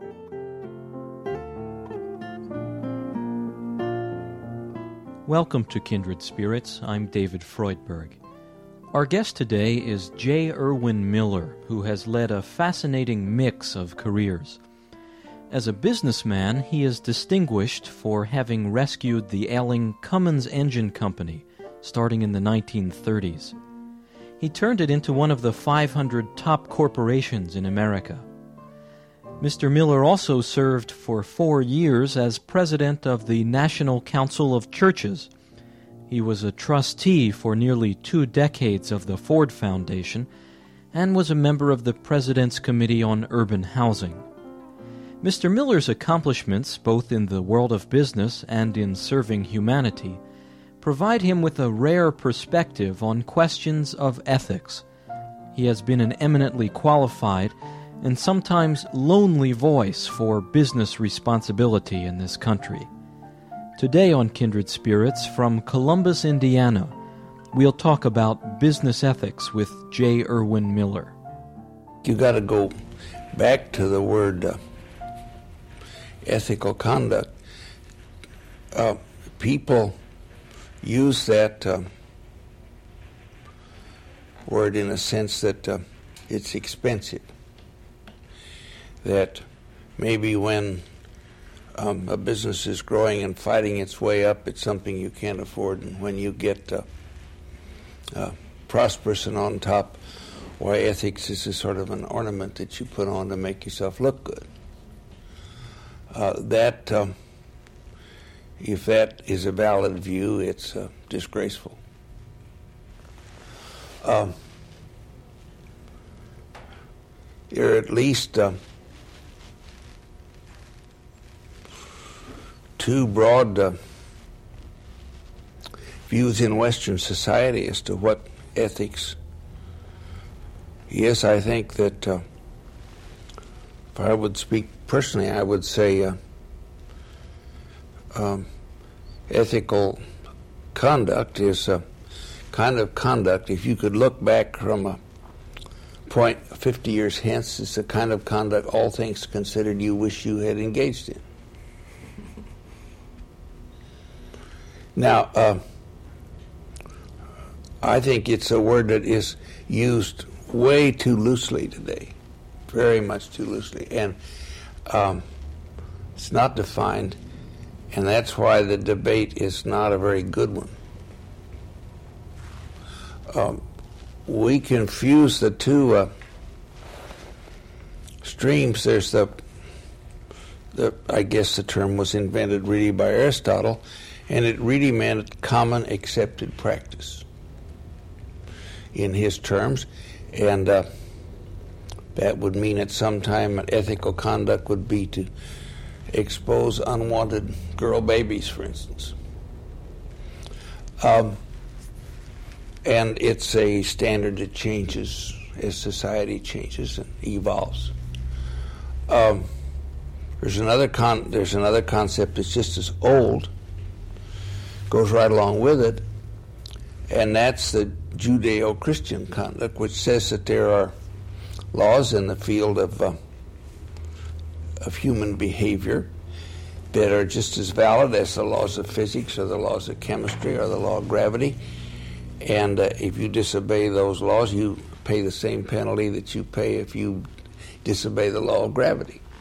Welcome to Kindred Spirits. I'm David Freudberg. Our guest today is J. Erwin Miller, who has led a fascinating mix of careers. As a businessman, he is distinguished for having rescued the ailing Cummins Engine Company, starting in the 1930s. He turned it into one of the 500 top corporations in America. Mr. Miller also served for 4 years as president of the National Council of Churches. He was a trustee for nearly 2 decades of the Ford Foundation and was a member of the President's Committee on Urban Housing. Mr. Miller's accomplishments, both in the world of business and in serving humanity, provide him with a rare perspective on questions of ethics. He has been an eminently qualified and sometimes lonely voice for business responsibility in this country. Today on Kindred Spirits, from Columbus, Indiana, we'll talk about business ethics with J. Erwin Miller. You got to go back to the word ethical conduct. People use that word in a sense that it's expensive. That maybe when a business is growing and fighting its way up, it's something you can't afford, and when you get prosperous and on top, why ethics is a sort of an ornament that you put on to make yourself look good. If that is a valid view, it's disgraceful. There are at least 2 broad views in Western society as to what ethics is. I think that if I would speak personally, I would say ethical conduct is a kind of conduct, if you could look back from a point 50 years hence, it's the kind of conduct, all things considered, you wish you had engaged in. Now, I think it's a word that is used way too loosely today, very much too loosely, and it's not defined, and that's why the debate is not a very good one. We confuse the 2 streams. There's the I guess the term was invented really by Aristotle, and it really meant common accepted practice in his terms, and that would mean at some time ethical conduct would be to expose unwanted girl babies, for instance. And it's a standard that changes as society changes and evolves. There's another concept that's just as old, goes right along with it, and that's the Judeo-Christian conduct, which says that there are laws in the field of human behavior that are just as valid as the laws of physics or the laws of chemistry or the law of gravity. And if you disobey those laws, you pay the same penalty that you pay if you disobey the law of gravity.